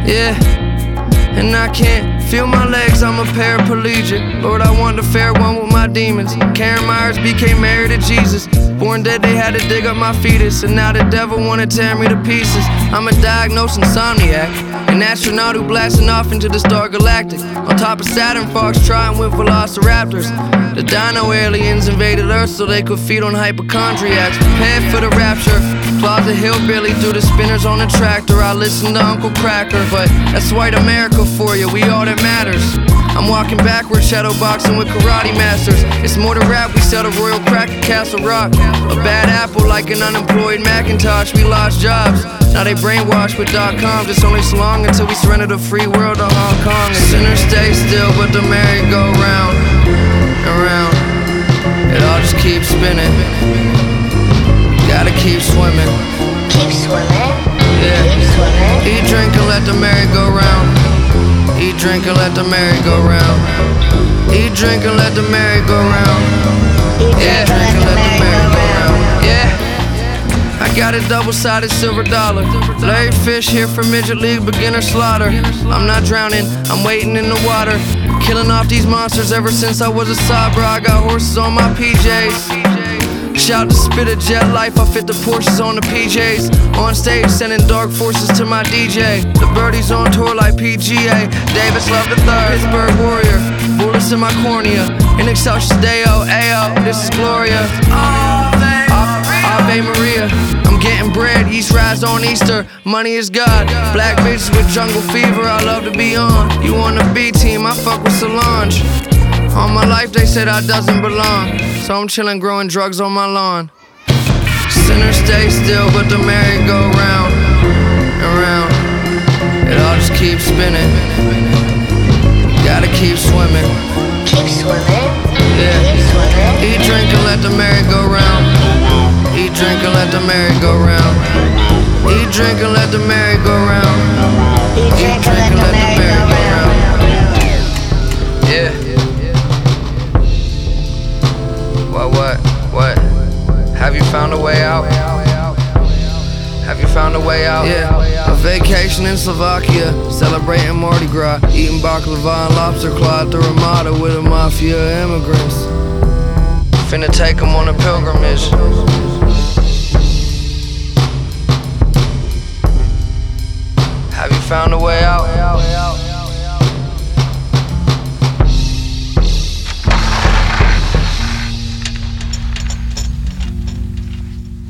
Yeah, and I can't feel my legs, I'm a paraplegic. Lord, I want the fair one with my demons. Karen Myers became married to Jesus. Born dead, they had to dig up my fetus, and now the devil wanna tear me to pieces. I'm a diagnosed insomniac, an astronaut who blasting off into the star galactic. On top of Saturn, Foxtrotting with velociraptors. The dino aliens invaded Earth so they could feed on hypochondriacs. Prepared for the rapture, closet hillbilly through the spinners on the tractor. I listen to Uncle Cracker, but that's white America for you, we all that matters. I'm walking backwards, shadow boxing with karate masters. It's more than rap, we sell the Royal Crack at Castle Rock. A bad apple like an unemployed Macintosh, we lost jobs. Now they brainwashed with .com, just only so long until we surrender the free world to Hong Kong. And sinners stay still, but the merry-go-round and round. It all just keeps spinning. Gotta keep swimming. Keep swimming. Yeah. Keep swimming. Eat, drink, and let the merry-go-round. Eat, drink, and let the merry-go-round. Eat, drink, and let the merry-go-round. Yeah, drink and let the merry-go-round. Yeah. I got a double-sided silver dollar. Larry Fish here for Midget League beginner slaughter. I'm not drowning, I'm waiting in the water. Killing off these monsters ever since I was a Sabra. I got horses on my PJs. Shout to Spitter Jet Life, I fit the Porsches on the PJs. On stage, sending dark forces to my DJ. The birdies on tour like PGA. Davis Love the third, Pittsburgh Warrior. Bullets in my cornea. In excelsis Deo, Ayo, this is Gloria. Ave Maria. I'm getting bread, East rise on Easter. Money is God. Black bitches with jungle fever, I love to be on. You on the B team, I fuck with Solange. All my life they said I doesn't belong, so I'm chillin' growing drugs on my lawn. Sinners stay still, but the merry-go-round and round. It all just keeps spinning. Gotta keep swimming. Keep swimming. Yeah. Keep swimming. Eat, drink, and let the merry-go-round. Eat, drink, and let the merry-go-round. Eat, drink, and let the merry-go-round. Eat, drink, and let the merry-go-round. Yeah. What? Have you found a way out? Have you found a way out? Yeah. A vacation in Slovakia, celebrating Mardi Gras, eating baklava and lobster claw at the Ramada with a mafia of immigrants. Finna take them on a pilgrimage. Have you found a way out?